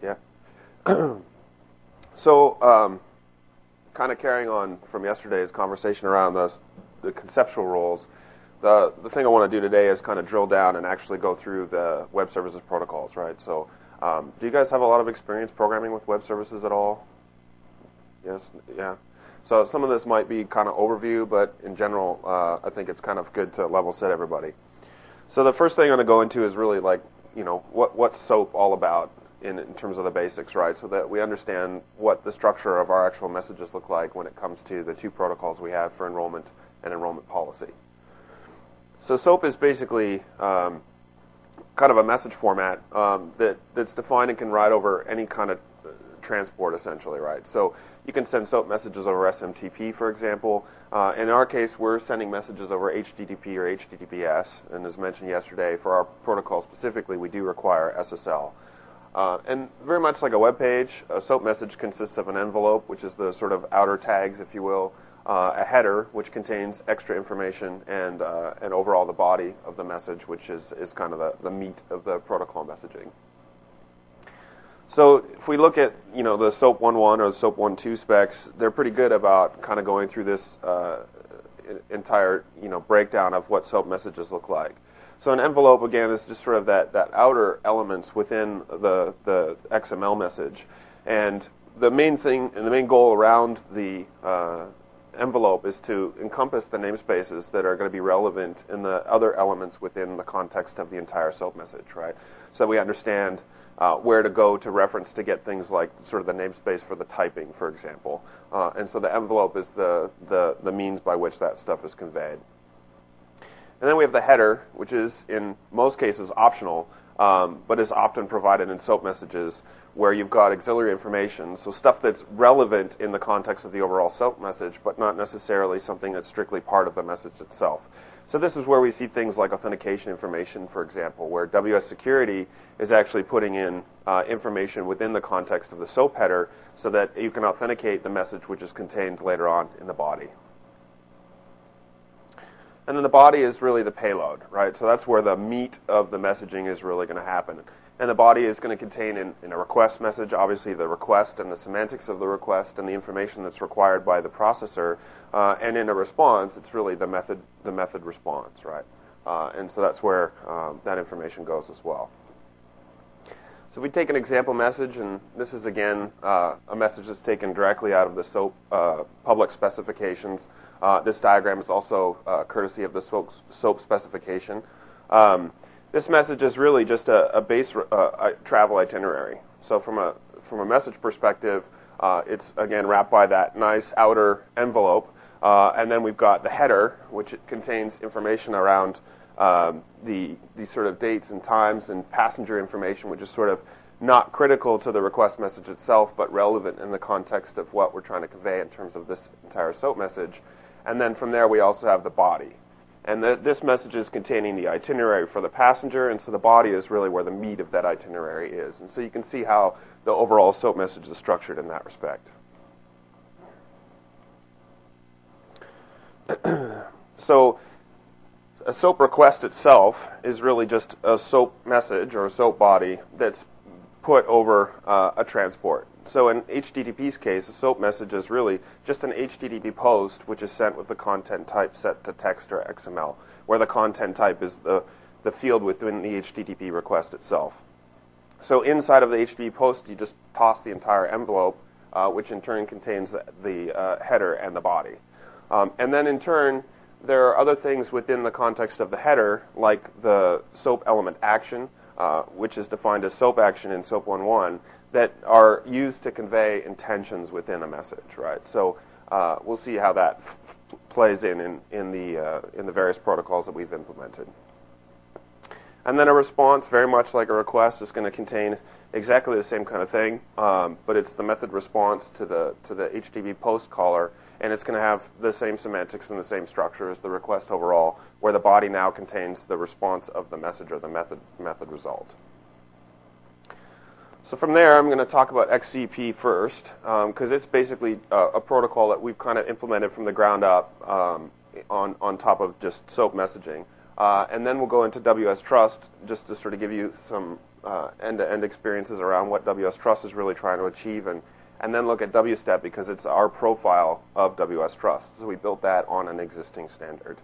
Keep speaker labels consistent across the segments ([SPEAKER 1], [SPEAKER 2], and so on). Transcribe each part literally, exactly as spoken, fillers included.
[SPEAKER 1] Yeah. So, um, kind of carrying on from yesterday's conversation around the, the conceptual roles, the the thing I want to do today is kind of drill down and actually go through the web services protocols, right? So, um, do you guys have a lot of experience programming with web services at all? Yes, yeah. So some of this might be kind of overview, but in general, uh, I think it's kind of good to level set everybody. So the first thing I'm going to go into is really like, you know, what what's SOAP all about in, in terms of the basics, right? So that we understand what the structure of our actual messages look like when it comes to the two protocols we have for enrollment and enrollment policy. So SOAP is basically um, kind of a message format um, that, that's defined and can ride over any kind of transport, essentially, right? So you can send SOAP messages over S M T P, for example. Uh, in our case, we're sending messages over H T T P or H T T P S, and as mentioned yesterday, for our protocol specifically, we do require S S L. Uh, and very much like a web page, a SOAP message consists of an envelope, which is the sort of outer tags, if you will, uh, a header, which contains extra information, and uh, and overall the body of the message, which is, is kind of the, the meat of the protocol messaging. So if we look at, you know, the SOAP one point one or the SOAP one point two specs, they're pretty good about kind of going through this uh, entire, you know, breakdown of what SOAP messages look like. So an envelope, again, is just sort of that, that outer elements within the, the X M L message. And the main thing and the main goal around the uh, envelope is to encompass the namespaces that are going to be relevant in the other elements within the context of the entire SOAP message, right? So we understand Uh, where to go to reference to get things like sort of the namespace for the typing, for example. Uh, and so the envelope is the, the, the means by which that stuff is conveyed. And then we have the header, which is in most cases optional, um, but is often provided in SOAP messages where you've got auxiliary information, so stuff that's relevant in the context of the overall SOAP message, but not necessarily something that's strictly part of the message itself. So this is where we see things like authentication information, for example, where W S Security is actually putting in uh, information within the context of the SOAP header so that you can authenticate the message which is contained later on in the body. And then the body is really the payload, right? So that's where the meat of the messaging is really going to happen. And the body is going to contain in, in a request message, obviously the request and the semantics of the request and the information that's required by the processor. Uh, and in a response, it's really the method, the method response, right? Uh, and so that's where um, that information goes as well. So if we take an example message, and this is again uh, a message that's taken directly out of the SOAP uh, public specifications. Uh, this diagram is also uh, courtesy of the SOAP, SOAP specification. Um, This message is really just a, a base uh, travel itinerary. So from a from a message perspective, uh, it's again wrapped by that nice outer envelope, uh, and then we've got the header, which it contains information around um, the the sort of dates and times and passenger information, which is sort of not critical to the request message itself, but relevant in the context of what we're trying to convey in terms of this entire SOAP message. And then from there, we also have the body. And the, this message is containing the itinerary for the passenger, and so the body is really where the meat of that itinerary is. And so you can see how the overall SOAP message is structured in that respect. So a SOAP request itself is really just a SOAP message or a SOAP body that's put over uh, a transport. So in H T T P's case, a SOAP message is really just an H T T P post, which is sent with the content type set to text or X M L, where the content type is the, the field within the H T T P request itself. So inside of the H T T P post, you just toss the entire envelope, uh, which in turn contains the, the uh, header and the body. Um, and then in turn, there are other things within the context of the header, like the SOAP element action, uh, which is defined as SOAP action in SOAP one point one, that are used to convey intentions within a message, right? So uh, we'll see how that f f plays in in, in the uh, in the various protocols that we've implemented. And then a response, very much like a request, is going to contain exactly the same kind of thing, um, but it's the method response to the to the H T T P post caller, and it's going to have the same semantics and the same structure as the request overall, where the body now contains the response of the message or the method method result. So from there, I'm going to talk about X C P first, because um, it's basically uh, a protocol that we've kind of implemented from the ground up um, on, on top of just SOAP messaging. Uh, and then we'll go into W S Trust, just to sort of give you some uh, end-to-end experiences around what W S Trust is really trying to achieve, and, and then look at W STEP because it's our profile of W S Trust. So we built that on an existing standard.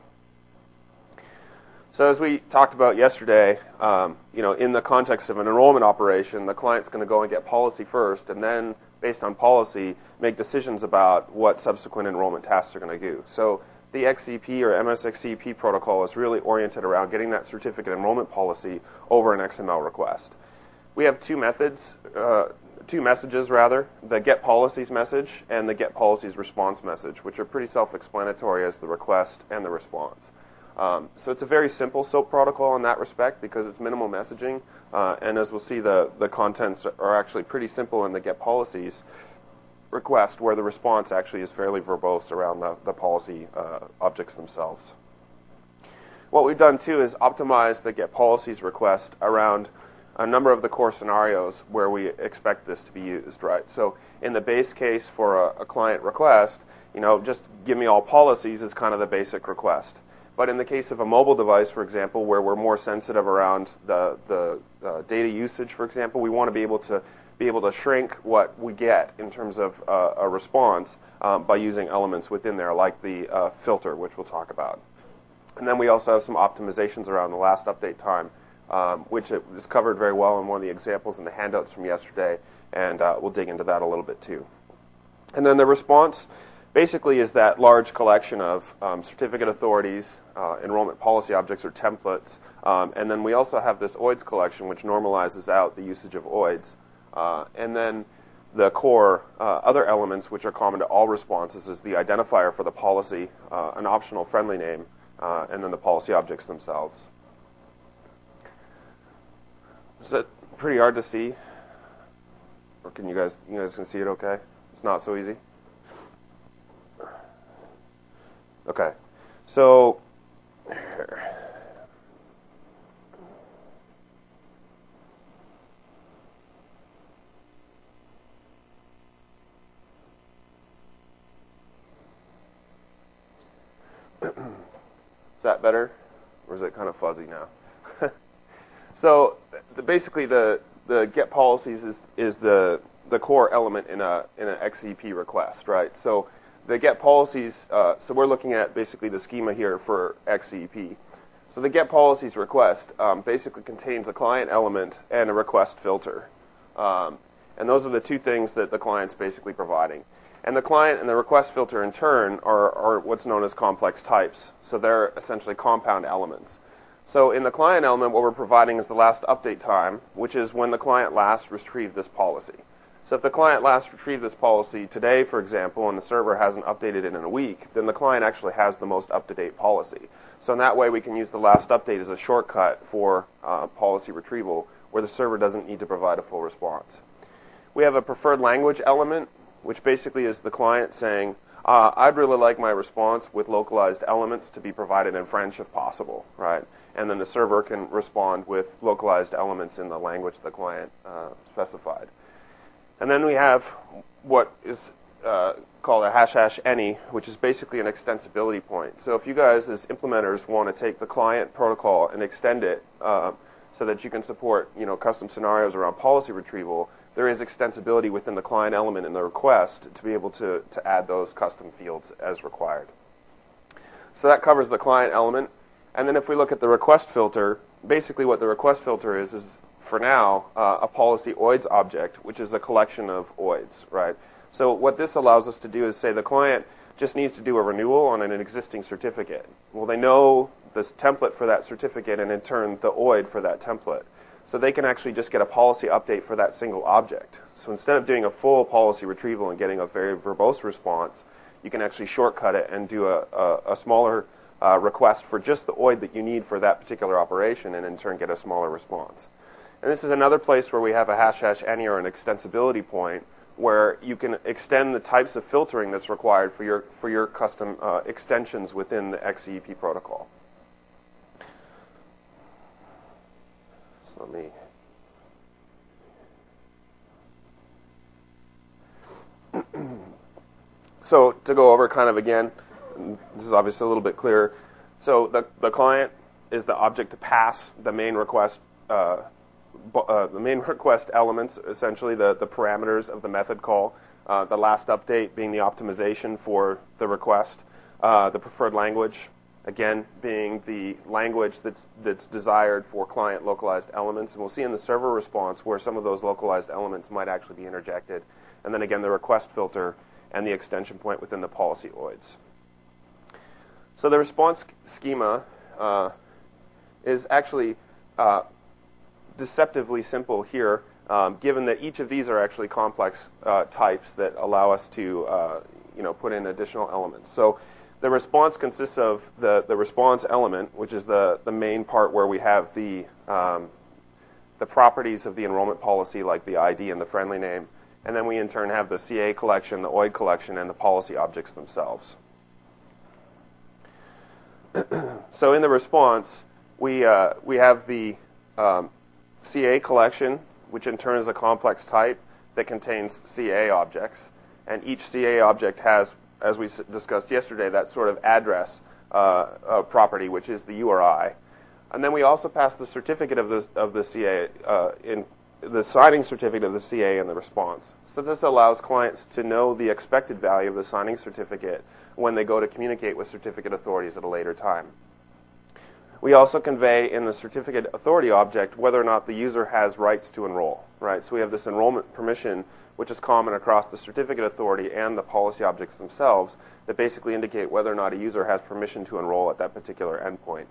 [SPEAKER 1] So as we talked about yesterday, um, you know, in the context of an enrollment operation, the client's going to go and get policy first, and then, based on policy, make decisions about what subsequent enrollment tasks are going to do. So the X E P or M S X E P protocol is really oriented around getting that certificate enrollment policy over an X M L request. We have two methods, uh, two messages rather, the get policies message and the get policies response message, which are pretty self-explanatory as the request and the response. Um, so it's a very simple SOAP protocol in that respect because it's minimal messaging, uh, and as we'll see, the, the contents are actually pretty simple in the get policies request, where the response actually is fairly verbose around the, the policy uh, objects themselves. What we've done too is optimize the get policies request around a number of the core scenarios where we expect this to be used, right? So in the base case for a, a client request, you know, just give me all policies is kind of the basic request. But in the case of a mobile device, for example, where we're more sensitive around the, the uh, data usage, for example, we want to be able to be able to shrink what we get in terms of uh, a response um, by using elements within there, like the uh, filter, which we'll talk about. And then we also have some optimizations around the last update time, um, which is covered very well in one of the examples in the handouts from yesterday, and uh, we'll dig into that a little bit too. And then the response basically is that large collection of um, certificate authorities, uh, enrollment policy objects or templates, um, and then we also have this O I D S collection which normalizes out the usage of O I Ds. Uh, and then the core uh, other elements which are common to all responses is the identifier for the policy, uh, an optional friendly name, uh, and then the policy objects themselves. Is that pretty hard to see? Or can you guys, you guys can see it okay? It's not so easy? Okay, so is that better, or is it kind of fuzzy now? So the, basically, the the get policies is is the the core element in a in an X E P request, right? So the get policies, uh, so we're looking at basically the schema here for X E P. So the get policies request um, basically contains a client element and a request filter. Um, and those are the two things that the client's basically providing. And the client and the request filter in turn are, are what's known as complex types. So they're essentially compound elements. So in the client element, what we're providing is the last update time, which is when the client last retrieved this policy. So if the client last retrieved this policy today, for example, and the server hasn't updated it in a week, then the client actually has the most up-to-date policy. So in that way, we can use the last update as a shortcut for uh, policy retrieval, where the server doesn't need to provide a full response. We have a preferred language element, which basically is the client saying, uh, I'd really like my response with localized elements to be provided in French if possible, right? And then the server can respond with localized elements in the language the client uh, specified. And then we have what is uh, called a hash hash any, which is basically an extensibility point. So if you guys as implementers want to take the client protocol and extend it uh, so that you can support, you know, custom scenarios around policy retrieval, there is extensibility within the client element in the request to be able to, to add those custom fields as required. So that covers the client element. And then if we look at the request filter, basically what the request filter is is for now, uh, a policy O I D S object, which is a collection of O I Ds, right? So what this allows us to do is say the client just needs to do a renewal on an existing certificate. Well, they know this template for that certificate and in turn the O I D for that template. So they can actually just get a policy update for that single object. So instead of doing a full policy retrieval and getting a very verbose response, you can actually shortcut it and do a, a, a smaller uh, request for just the O I D that you need for that particular operation and in turn get a smaller response. And this is another place where we have a hash hash any or an extensibility point where you can extend the types of filtering that's required for your for your custom uh, extensions within the X E P protocol. So let me. So to go over kind of again, this is obviously a little bit clearer. So the the client is the object to pass the main request Uh, uh, the main request elements, essentially the, the parameters of the method call, uh, the last update being the optimization for the request, uh, the preferred language, again, being the language that's, that's desired for client localized elements. And we'll see in the server response where some of those localized elements might actually be interjected. And then again, the request filter and the extension point within the policy O I Ds. So the response schema uh, is actually uh, deceptively simple here, um, given that each of these are actually complex uh, types that allow us to uh, you know, put in additional elements. So the response consists of the, the response element, which is the, the main part where we have the, um, the properties of the enrollment policy, like the I D and the friendly name. And then we in turn have the C A collection, the O I D collection, and the policy objects themselves. So in the response, we, uh, we have the um, C A collection, which in turn is a complex type that contains C A objects. And each C A object has, as we discussed yesterday, that sort of address uh, uh, property, which is the U R I. And then we also pass the certificate of the, of the C A, uh, in the signing certificate of the C A in the response. So this allows clients to know the expected value of the signing certificate when they go to communicate with certificate authorities at a later time. We also convey in the certificate authority object whether or not the user has rights to enroll, right? So we have this enrollment permission, which is common across the certificate authority and the policy objects themselves, that basically indicate whether or not a user has permission to enroll at that particular endpoint.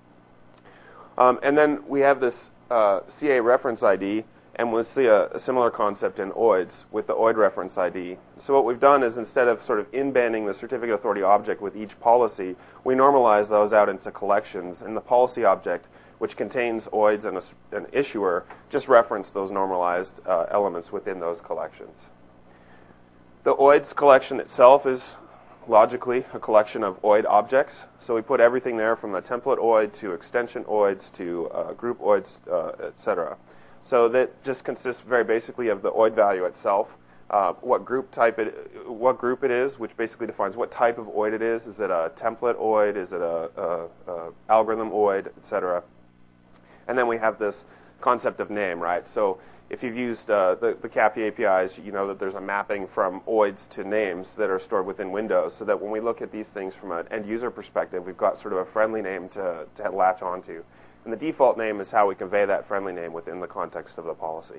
[SPEAKER 1] Um, and then we have this uh, C A reference I D, and we'll see a, a similar concept in O I Ds with the O I D reference I D. So what we've done is instead of sort of in-banding the certificate authority object with each policy, we normalize those out into collections, and the policy object, which contains O I Ds and a, an issuer, just reference those normalized uh, elements within those collections. The O I Ds collection itself is logically a collection of O I D objects. So we put everything there from the template O I D to extension O I Ds to uh, group O I Ds, uh, et cetera. So that just consists very basically of the O I D value itself, uh, what group type it, what group it is, which basically defines what type of O I D it is. Is it a template O I D? Is it a, a, a algorithm O I D, et cetera? And then we have this concept of name, right? So if you've used uh, the, the C A P I A P Is, you know that there's a mapping from O I Ds to names that are stored within Windows, so that when we look at these things from an end user perspective, we've got sort of a friendly name to, to latch onto. And the default name is how we convey that friendly name within the context of the policy.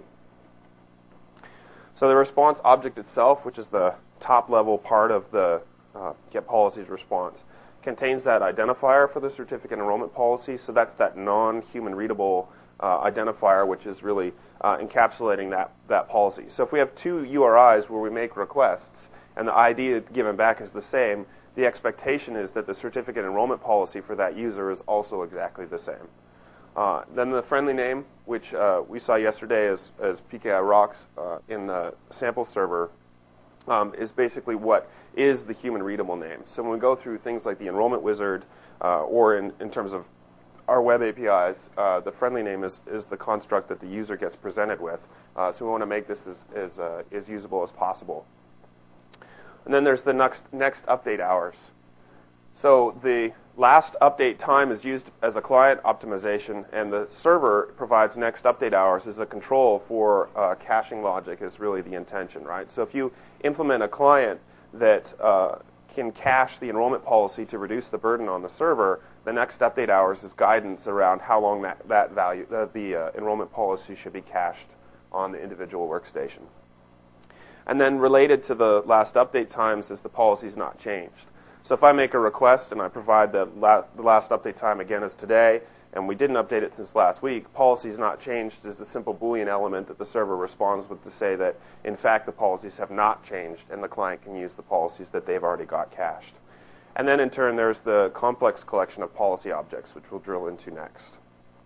[SPEAKER 1] So the response object itself, which is the top level part of the uh, get policies response, contains that identifier for the certificate enrollment policy. So that's that non-human readable uh, identifier, which is really uh, encapsulating that, that policy. So if we have two U R Is where we make requests and the I D given back is the same, the expectation is that the certificate enrollment policy for that user is also exactly the same. Uh, then the friendly name, which uh, we saw yesterday as, as P K I rocks uh, in the sample server, um, is basically what is the human readable name. So when we go through things like the enrollment wizard, uh, or in, in terms of our web A P Is, uh, the friendly name is, is the construct that the user gets presented with. Uh, so we want to make this as, as, uh, as usable as possible. And then there's the next, next update hours. So the last update time is used as a client optimization, and the server provides next update hours as a control for uh, caching logic is really the intention, right? So if you implement a client that uh, can cache the enrollment policy to reduce the burden on the server, the next update hours is guidance around how long that, that value, uh, the uh, enrollment policy should be cached on the individual workstation. And then related to the last update times is the policy's not changed. So if I make a request and I provide the, la the last update time again as today, and we didn't update it since last week, policies not changed is a simple Boolean element that the server responds with to say that, in fact, the policies have not changed, and the client can use the policies that they've already got cached. And then in turn, there's the complex collection of policy objects, which we'll drill into next.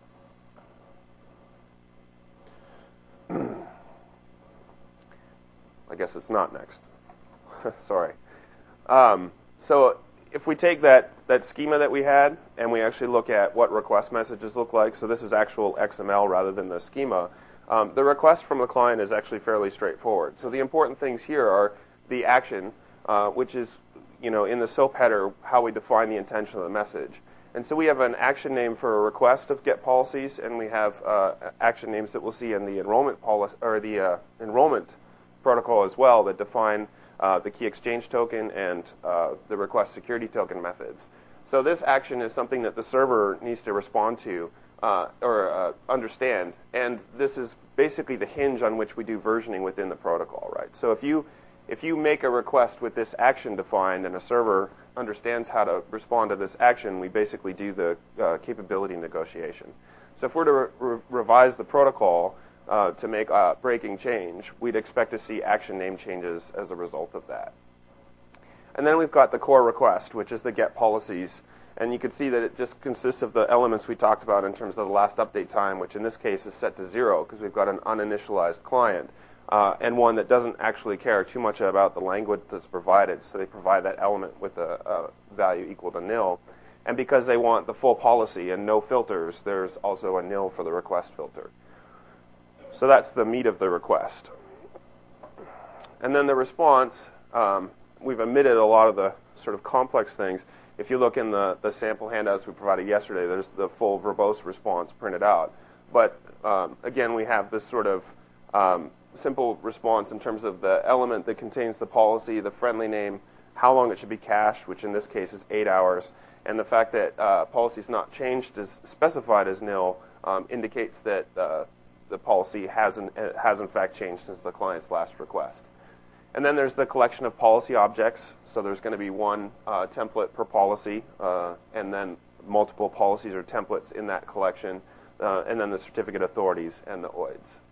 [SPEAKER 1] I guess it's not next. Sorry. Um, So if we take that, that schema that we had and we actually look at what request messages look like, so this is actual X M L rather than the schema, um, the request from the client is actually fairly straightforward. So the important things here are the action, uh, which is, you know, in the SOAP header, how we define the intention of the message. And so we have an action name for a request of get policies, and we have uh, action names that we'll see in the enrollment policy or the uh, enrollment protocol as well that define uh, the key exchange token and uh, the request security token methods. So this action is something that the server needs to respond to uh, or uh, understand, and this is basically the hinge on which we do versioning within the protocol, right? So if you if you make a request with this action defined and a server understands how to respond to this action, we basically do the uh, capability negotiation. So if we're to re re revise the protocol uh, to make a breaking change, we'd expect to see action name changes as a result of that. And then we've got the core request, which is the get policies. And you can see that it just consists of the elements we talked about in terms of the last update time, which in this case is set to zero because we've got an uninitialized client. Uh, and one that doesn't actually care too much about the language that's provided, so they provide that element with a, a value equal to nil. And because they want the full policy and no filters, there's also a nil for the request filter. So that's the meat of the request. And then the response, um, we've omitted a lot of the sort of complex things. If you look in the, the sample handouts we provided yesterday, there's the full verbose response printed out. But um, again, we have this sort of um, simple response in terms of the element that contains the policy, the friendly name, how long it should be cached, which in this case is eight hours, and the fact that uh, policy is not changed as specified as nil um, indicates that uh, the policy hasn't, has in fact changed since the client's last request. And then there's the collection of policy objects. So there's going to be one uh, template per policy, uh, and then multiple policies or templates in that collection, uh, and then the certificate authorities and the O I Ds.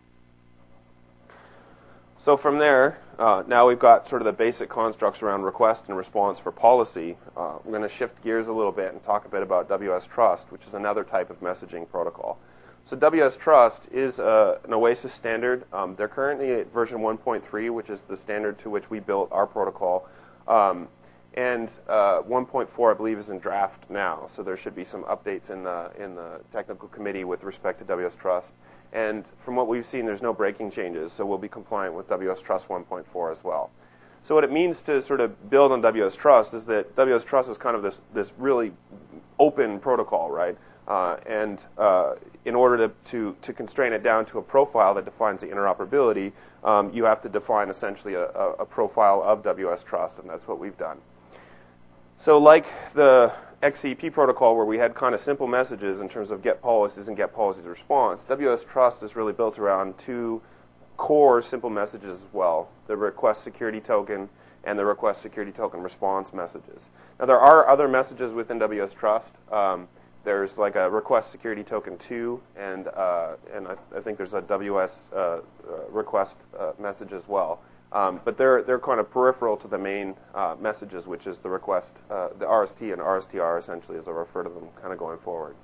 [SPEAKER 1] So from there, uh, now we've got sort of the basic constructs around request and response for policy. Uh, I'm going to shift gears a little bit and talk a bit about W S Trust, which is another type of messaging protocol. So W S Trust is uh, an OASIS standard. Um, they're currently at version one point three, which is the standard to which we built our protocol. Um, and uh, one point four, I believe, is in draft now. So there should be some updates in the, in the technical committee with respect to W S Trust. And from what we've seen, there's no breaking changes, so we'll be compliant with W S Trust one point four as well. So what it means to sort of build on W S Trust is that W S Trust is kind of this, this really open protocol, right? Uh, and uh, in order to, to, to constrain it down to a profile that defines the interoperability, um, you have to define essentially a, a, a profile of W S Trust, and that's what we've done. So like the X C P protocol where we had kind of simple messages in terms of get policies and get policies response, W S Trust is really built around two core simple messages as well, the request security token and the request security token response messages. Now there are other messages within W S Trust. Um, there's like a request security token two, and, uh, and I, I think there's a W S uh, uh, request uh, message as well. Um, but they're, they're kind of peripheral to the main uh, messages, which is the request, uh, the R S T and R S T R essentially, as I refer to them kind of going forward.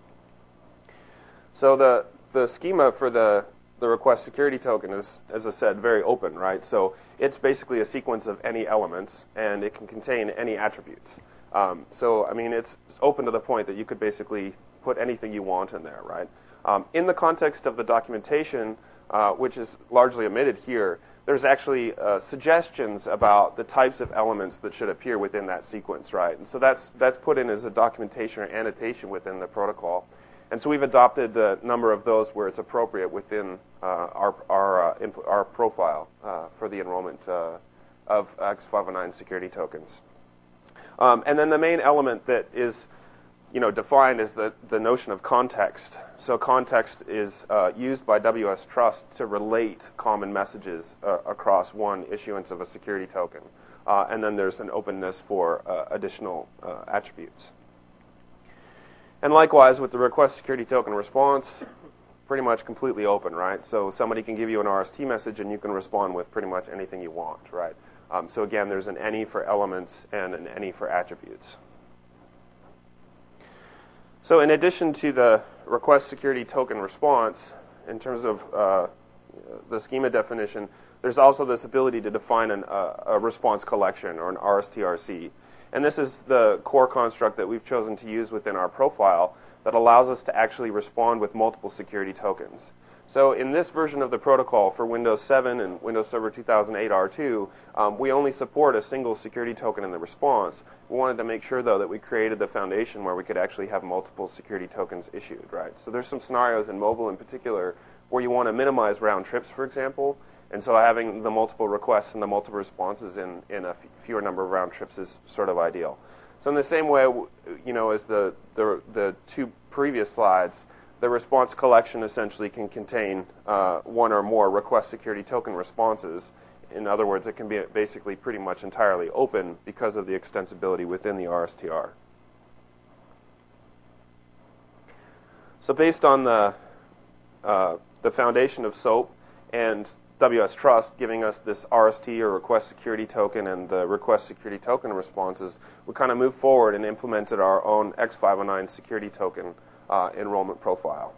[SPEAKER 1] So the, the schema for the, the request security token is, as I said, very open, right? So it's basically a sequence of any elements, and it can contain any attributes. Um, so, I mean, it's open to the point that you could basically put anything you want in there, right? Um, in the context of the documentation, uh, which is largely omitted here, there's actually uh, suggestions about the types of elements that should appear within that sequence, right? And so that's, that's put in as a documentation or annotation within the protocol. And so we've adopted the number of those where it's appropriate within uh, our, our, uh, our profile uh, for the enrollment uh, of X five oh nine security tokens. Um, and then the main element that is you know, defined is the, the notion of context. So context is uh, used by W S Trust to relate common messages uh, across one issuance of a security token. Uh, and then there's an openness for uh, additional uh, attributes. And likewise, with the request security token response, pretty much completely open, right? So somebody can give you an R S T message, and you can respond with pretty much anything you want, right? Um, so again, there's an any for elements and an any for attributes. So in addition to the request security token response, in terms of uh, the schema definition, there's also this ability to define an, uh, a response collection, or an R S T R C. And this is the core construct that we've chosen to use within our profile that allows us to actually respond with multiple security tokens. So in this version of the protocol for Windows seven and Windows Server two thousand eight R two, um, we only support a single security token in the response. We wanted to make sure, though, that we created the foundation where we could actually have multiple security tokens issued, right? So there's some scenarios in mobile in particular where you want to minimize round trips, for example, and so having the multiple requests and the multiple responses in, in a f fewer number of round trips is sort of ideal. So in the same way, you know, as the, the, the two previous slides, the response collection essentially can contain uh, one or more request security token responses. In other words, it can be basically pretty much entirely open because of the extensibility within the R S T R. So based on the, uh, the foundation of SOAP and W S Trust giving us this R S T or request security token and the request security token responses, we kind of moved forward and implemented our own X five oh nine security token uh, enrollment profile.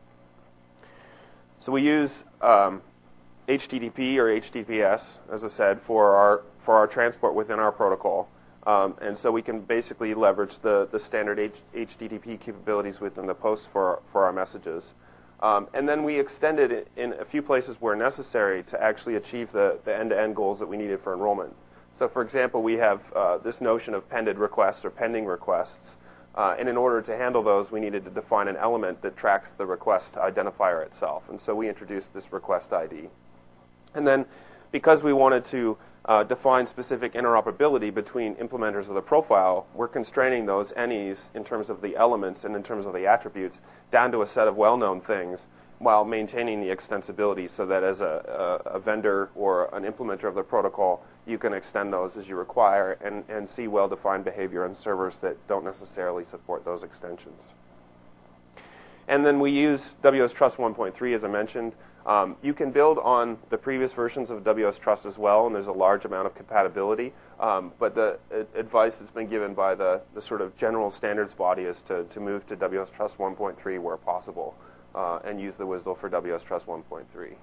[SPEAKER 1] So we use um, H T T P or H T T P S, as I said, for our for our transport within our protocol, um, and so we can basically leverage the the standard H HTTP capabilities within the posts for for our messages. Um, and then we extended it in a few places where necessary to actually achieve the, the end-to-end goals that we needed for enrollment. So for example, we have uh, this notion of pended requests or pending requests. Uh, and in order to handle those, we needed to define an element that tracks the request identifier itself. And so we introduced this request I D. And then because we wanted to uh, define specific interoperability between implementers of the profile, we're constraining those any's in terms of the elements and in terms of the attributes down to a set of well-known things while maintaining the extensibility so that as a, a, a vendor or an implementer of the protocol, you can extend those as you require and, and see well-defined behavior on servers that don't necessarily support those extensions. And then we use W S Trust one point three, as I mentioned. Um, you can build on the previous versions of W S Trust as well, and there's a large amount of compatibility. Um, but the uh, advice that's been given by the, the sort of general standards body is to, to move to W S Trust one point three where possible uh, and use the W S D L for W S Trust one point three.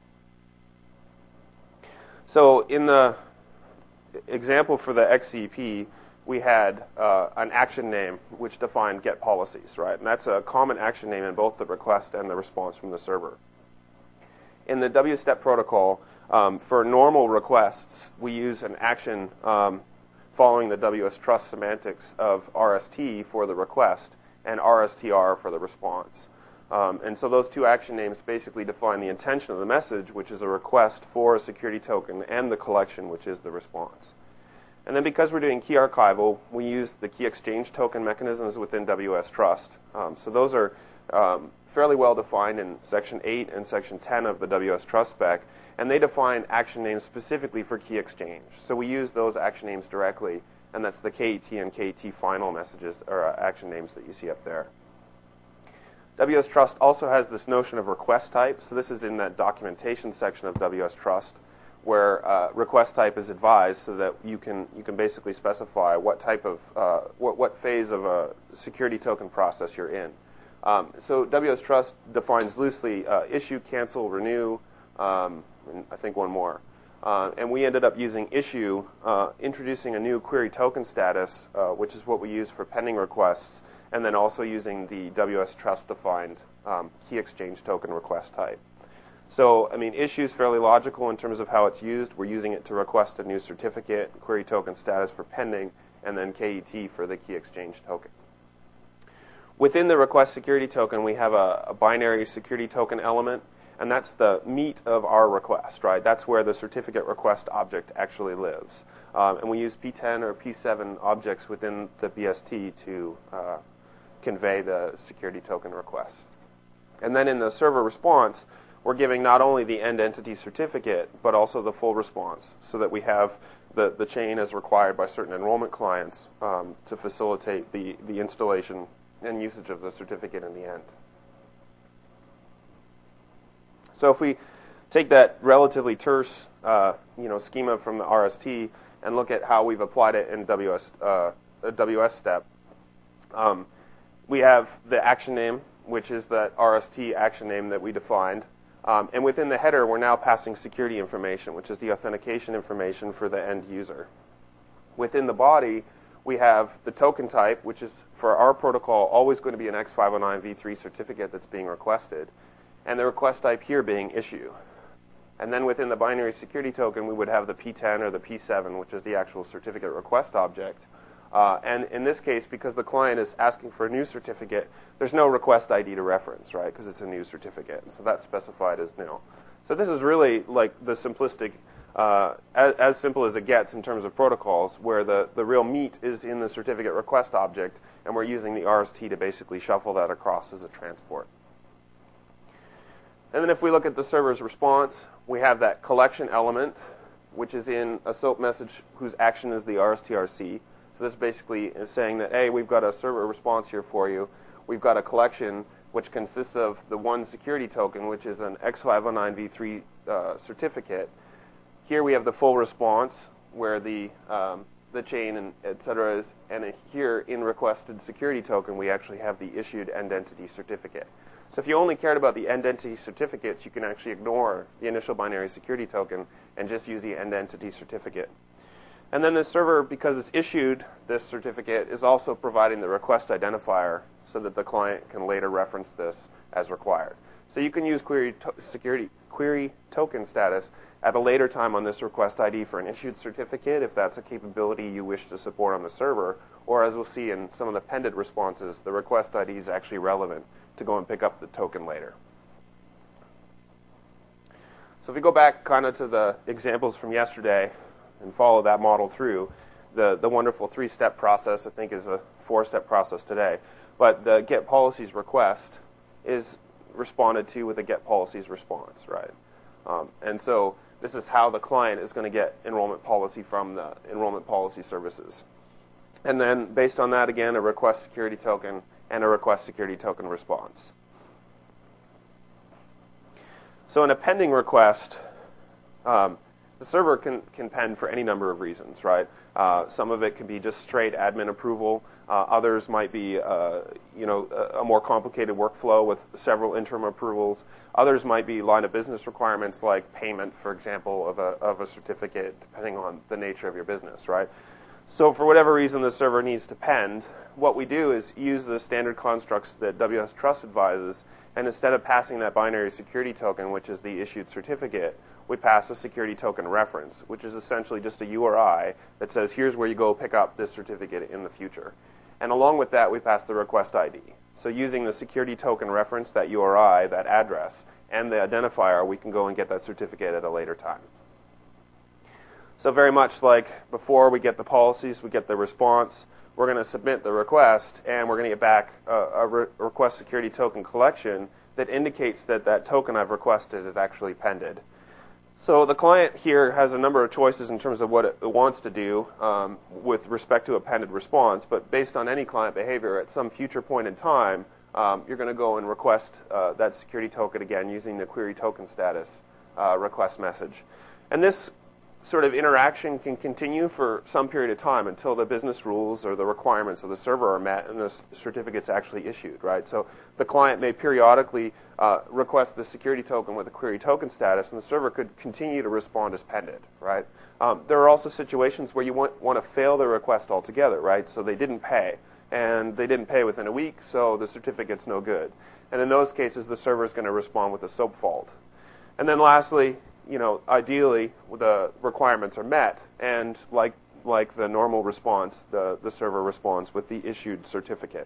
[SPEAKER 1] So in the example for the X C P, we had uh, an action name which defined get policies, right? And that's a common action name in both the request and the response from the server. In the W STEP protocol, um, for normal requests, we use an action um, following the W S Trust semantics of R S T for the request and R S T R for the response. Um, and so those two action names basically define the intention of the message, which is a request for a security token, and the collection, which is the response. And then because we're doing key archival, we use the key exchange token mechanisms within W S Trust. Um, so those are um, fairly well defined in Section eight and Section ten of the W S Trust spec, and they define action names specifically for key exchange. So we use those action names directly, and that's the K E T and K E T final messages, or uh, action names that you see up there. W S Trust also has this notion of request type. So this is in that documentation section of W S Trust, where uh, request type is advised so that you can you can basically specify what type of uh, what what phase of a security token process you're in. Um, so W S Trust defines loosely uh, issue, cancel, renew, um, and I think one more. Uh, and we ended up using issue, uh, introducing a new query token status, uh, which is what we use for pending requests, and then also using the W S Trust defined um, key exchange token request type. So, I mean, issue is fairly logical in terms of how it's used. We're using it to request a new certificate, query token status for pending, and then K E T for the key exchange token. Within the request security token, we have a, a binary security token element, and that's the meat of our request, right? That's where the certificate request object actually lives. Um, and we use P ten or P seven objects within the B S T to uh, convey the security token request. And then in the server response, we're giving not only the end entity certificate, but also the full response, so that we have the, the chain as required by certain enrollment clients um, to facilitate the, the installation and usage of the certificate in the end. So if we take that relatively terse uh, you know, schema from the R S T and look at how we've applied it in W S, uh, W S step, um, we have the action name, which is that R S T action name that we defined. Um, and within the header, we're now passing security information, which is the authentication information for the end user. Within the body, we have the token type, which is, for our protocol, always going to be an X five oh nine v three certificate that's being requested. and the request type here being issue. And then within the binary security token, we would have the P ten or the P seven, which is the actual certificate request object. Uh, and in this case, because the client is asking for a new certificate, there's no request I D to reference, right, because it's a new certificate. And so that's specified as nil. So this is really like the simplistic, uh, as, as simple as it gets in terms of protocols, where the, the real meat is in the certificate request object, and we're using the R S T to basically shuffle that across as a transport. And then if we look at the server's response, we have that collection element, which is in a SOAP message whose action is the R S T R C. So this basically is saying that, hey, we've got a server response here for you. We've got a collection which consists of the one security token, which is an X five oh nine v three uh, certificate. Here we have the full response, where the um, the chain and et cetera is, and here in requested security token, we actually have the issued end entity certificate. So if you only cared about the end entity certificates, you can actually ignore the initial binary security token and just use the end entity certificate. And then the server, because it's issued this certificate, is also providing the request identifier so that the client can later reference this as required. So you can use query to security query token status at a later time on this request I D for an issued certificate if that's a capability you wish to support on the server, or as we'll see in some of the pended responses, the request I D is actually relevant to go and pick up the token later. So if we go back kind of to the examples from yesterday and follow that model through, the, the wonderful three-step process, I think, is a four-step process today. But the get policies request is responded to with a get policies response, right? Um, and so this is how the client is going to get enrollment policy from the enrollment policy services. And then based on that, again, a request security token and a request security token response. So in a pending request, um, the server can, can pend for any number of reasons, right? Uh, some of it can be just straight admin approval. Uh, others might be, uh, you know, a, a more complicated workflow with several interim approvals. Others might be line of business requirements like payment, for example, of a, of a certificate, depending on the nature of your business, right? So for whatever reason the server needs to pend, what we do is use the standard constructs that W S Trust advises, and instead of passing that binary security token, which is the issued certificate, we pass a security token reference, which is essentially just a U R I that says, here's where you go pick up this certificate in the future. And along with that, we pass the request I D. So using the security token reference, that U R I, that address, and the identifier, we can go and get that certificate at a later time. So very much like before we get the policies, we get the response, we're going to submit the request, and we're going to get back a, a re request security token collection that indicates that that token I've requested is actually pended. So the client here has a number of choices in terms of what it wants to do um, with respect to a pended response, but based on any client behavior, at some future point in time, um, you're going to go and request uh, that security token again using the query token status uh, request message. And this sort of interaction can continue for some period of time until the business rules or the requirements of the server are met and the certificate's actually issued, right? So the client may periodically uh, request the security token with a query token status, and the server could continue to respond as pended, right? Um, there are also situations where you want, want to fail the request altogether, right? So they didn't pay, and they didn't pay within a week, so the certificate's no good. And in those cases, the server is going to respond with a SOAP fault. And then lastly, you know, ideally, the requirements are met, and like like the normal response, the, the server responds with the issued certificate.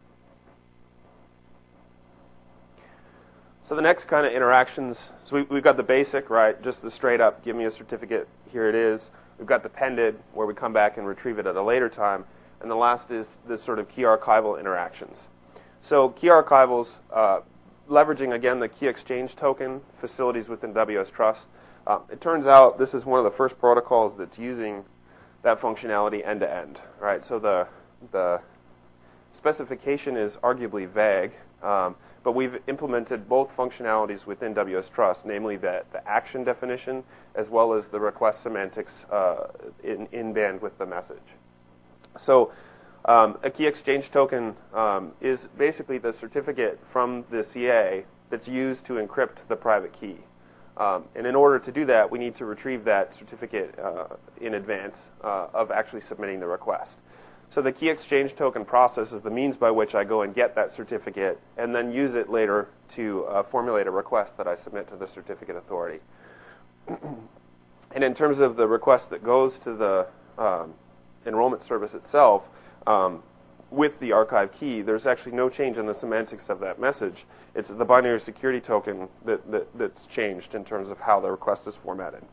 [SPEAKER 1] So the next kind of interactions, so we, we've got the basic, right, just the straight up, give me a certificate, here it is. We've got the pended, where we come back and retrieve it at a later time. And the last is this sort of key archival interactions. So key archivals, uh, leveraging, again, the key exchange token facilities within W S Trust. Uh, it turns out this is one of the first protocols that's using that functionality end-to-end, right? So the, the specification is arguably vague, um, but we've implemented both functionalities within W S Trust, namely the, the action definition as well as the request semantics uh, in, in band with the message. So Um, a key exchange token um, is basically the certificate from the C A that's used to encrypt the private key. Um, and in order to do that, we need to retrieve that certificate uh, in advance uh, of actually submitting the request. So the key exchange token process is the means by which I go and get that certificate and then use it later to uh, formulate a request that I submit to the certificate authority. And in terms of the request that goes to the um, enrollment service itself, um, with the archive key, there's actually no change in the semantics of that message. It's the binary security token that, that, that's changed in terms of how the request is formatted.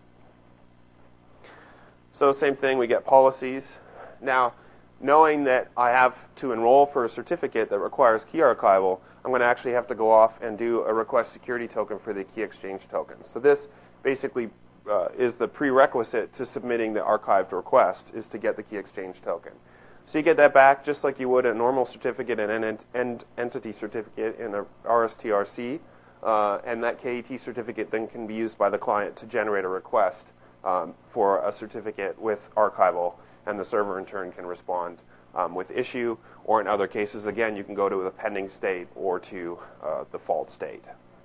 [SPEAKER 1] So same thing, we get policies. Now, knowing that I have to enroll for a certificate that requires key archival, I'm going to actually have to go off and do a request security token for the key exchange token. So this basically uh, is the prerequisite to submitting the archived request, is to get the key exchange token. So you get that back just like you would a normal certificate and an ent entity certificate in a R S T R C, uh, and that K E T certificate then can be used by the client to generate a request um, for a certificate with archival, and the server in turn can respond um, with issue, or in other cases, again, you can go to the pending state or to uh, the default state.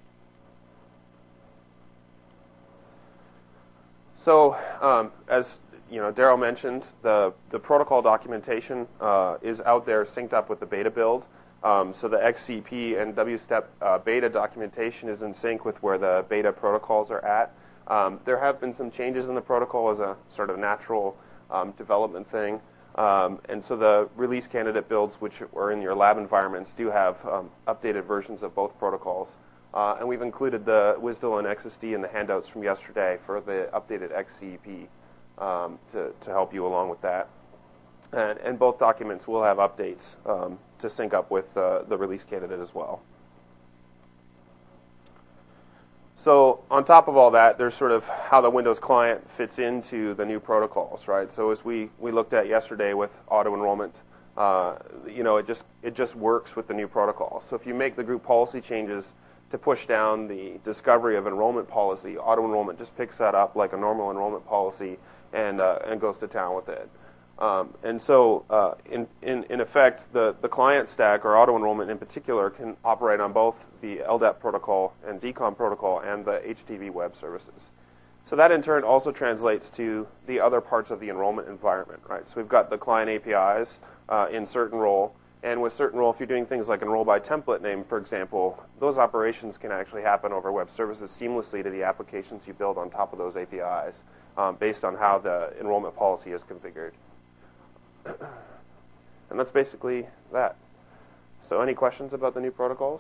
[SPEAKER 1] So um, as you know, Daryl mentioned, the, the protocol documentation uh, is out there synced up with the beta build. Um, so the X C P and W step uh, beta documentation is in sync with where the beta protocols are at. Um, there have been some changes in the protocol as a sort of natural um, development thing. Um, and so the release candidate builds, which are in your lab environments, do have um, updated versions of both protocols. Uh, and we've included the W S D L and X S D in the handouts from yesterday for the updated X C P um, to, to help you along with that. And, and both documents will have updates um, to sync up with uh, the release candidate as well. So on top of all that, there's sort of how the Windows client fits into the new protocols, right? So as we, we looked at yesterday with auto enrollment, uh, you know, it just it just works with the new protocol. So if you make the group policy changes to push down the discovery of enrollment policy, auto enrollment just picks that up like a normal enrollment policy and uh, and goes to town with it. Um, and so, uh, in, in, in effect, the, the client stack, or auto-enrollment in particular, can operate on both the L D A P protocol and D COM protocol and the H T T P web services. So that, in turn, also translates to the other parts of the enrollment environment, right? So we've got the client A P Is uh, in certain role, and with certain role, if you're doing things like enroll by template name, for example, those operations can actually happen over web services seamlessly to the applications you build on top of those A P Is um, based on how the enrollment policy is configured. And that's basically that. So any questions about the new protocols?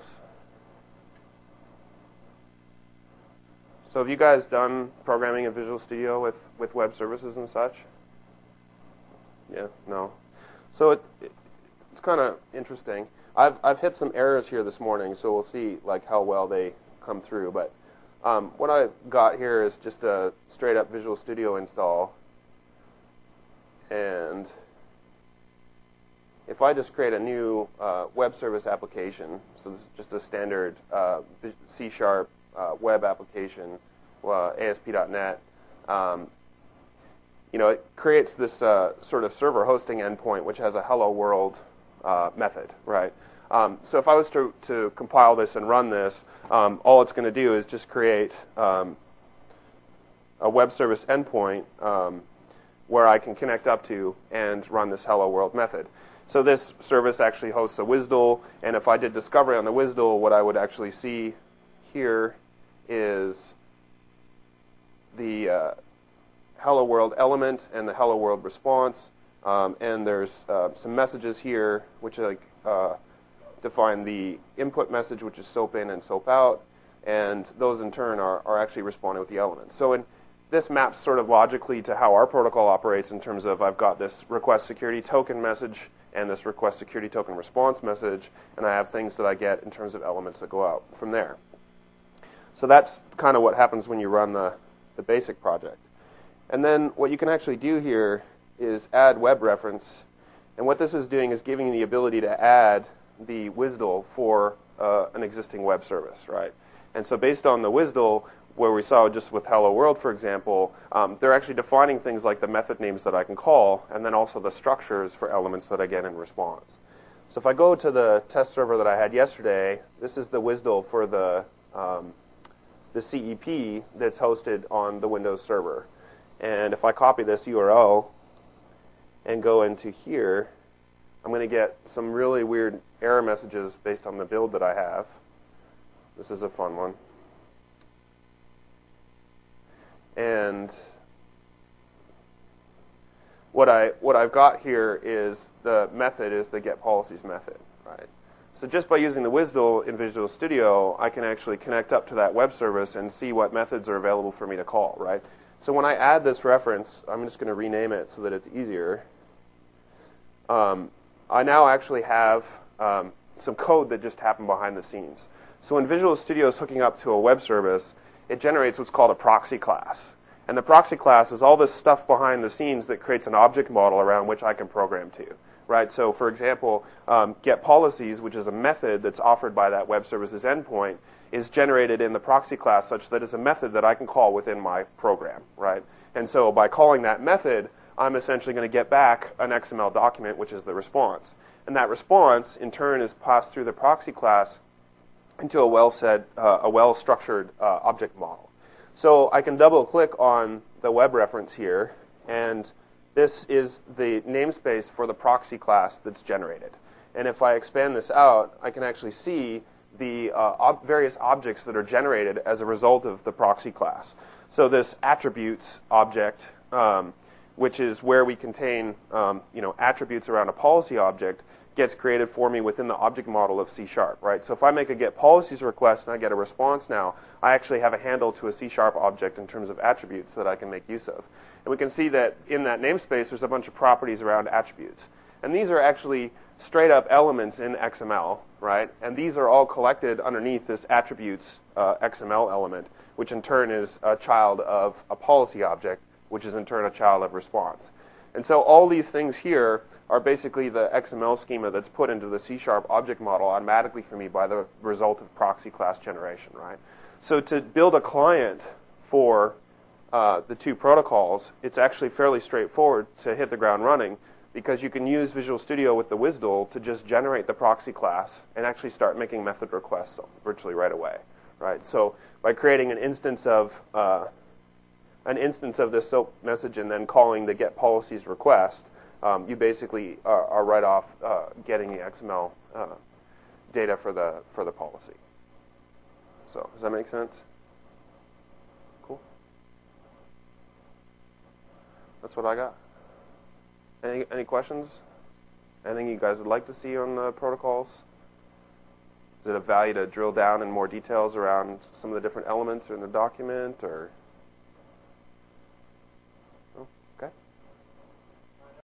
[SPEAKER 1] So have you guys done programming in Visual Studio with, with web services and such? Yeah, no. So it, it it's kind of interesting. I've, I've hit some errors here this morning, so we'll see like how well they come through. But um, what I've got here is just a straight up Visual Studio install. And if I just create a new uh, web service application, so this is just a standard uh, C sharp uh, web application, uh, A S P dot net, um, you know, it creates this uh, sort of server hosting endpoint which has a hello world uh, method, right? Um, so if I was to, to compile this and run this, um, all it's going to do is just create um, a web service endpoint um, where I can connect up to and run this hello world method. So this service actually hosts a W S D L, and if I did discovery on the W S D L, what I would actually see here is the uh, hello world element and the hello world response, um, and there's uh, some messages here which like uh, define the input message, which is SOAP in and SOAP out, and those in turn are, are actually responding with the elements. So in this maps sort of logically to how our protocol operates in terms of I've got this request security token message and this request security token response message, and I have things that I get in terms of elements that go out from there. So that's kind of what happens when you run the, the basic project. And then what you can actually do here is add web reference, and what this is doing is giving you the ability to add the W S D L for uh, an existing web service, right? And so based on the W S D L, where we saw just with Hello World, for example, um, they're actually defining things like the method names that I can call, and then also the structures for elements that I get in response. So if I go to the test server that I had yesterday, this is the W S D L for the, um, the C E P that's hosted on the Windows server. And if I copy this U R L and go into here I'm going to get some really weird error messages based on the build that I have. This is a fun one. And what I what I've got here is the method is the getPolicies method, right? So just by using the WSDL in Visual Studio, I can actually connect up to that web service and see what methods are available for me to call, right? So when I add this reference, I'm just going to rename it so that it's easier. Um, I now actually have um, some code that just happened behind the scenes. So when Visual Studio is hooking up to a web service, it generates what's called a proxy class. And the proxy class is all this stuff behind the scenes that creates an object model around which I can program to. Right? So, for example, um, getPolicies, which is a method that's offered by that web service's endpoint, is generated in the proxy class such that it's a method that I can call within my program. Right? And so by calling that method, I'm essentially going to get back an X M L document, which is the response. And that response, in turn, is passed through the proxy class into a well-said, uh, a well-structured uh, object model. So I can double-click on the web reference here, and this is the namespace for the proxy class that's generated. And if I expand this out, I can actually see the uh, ob various objects that are generated as a result of the proxy class. So this attributes object, um, which is where we contain um, you know, attributes around a policy object, gets created for me within the object model of C sharp, right? So if I make a getPolicies request and I get a response now, I actually have a handle to a C sharp object in terms of attributes that I can make use of. And we can see that in that namespace, there's a bunch of properties around attributes. And these are actually straight up elements in X M L, right? And these are all collected underneath this attributes uh, X M L element, which in turn is a child of a policy object, which is in turn a child of response. And so all these things here are basically the X M L schema that's put into the C sharp object model automatically for me by the result of proxy class generation, right? So to build a client for uh, the two protocols, it's actually fairly straightforward to hit the ground running because you can use Visual Studio with the WSDL to just generate the proxy class and actually start making method requests virtually right away, right? So by creating an instance of uh, an instance of this SOAP message and then calling the getPolicies request, um, you basically are, are right off uh, getting the X M L uh, data for the for the policy. So does that make sense? Cool. That's what I got. Any any questions? Anything you guys would like to see on the protocols? Is it of value to drill down in more details around some of the different elements in the document, or?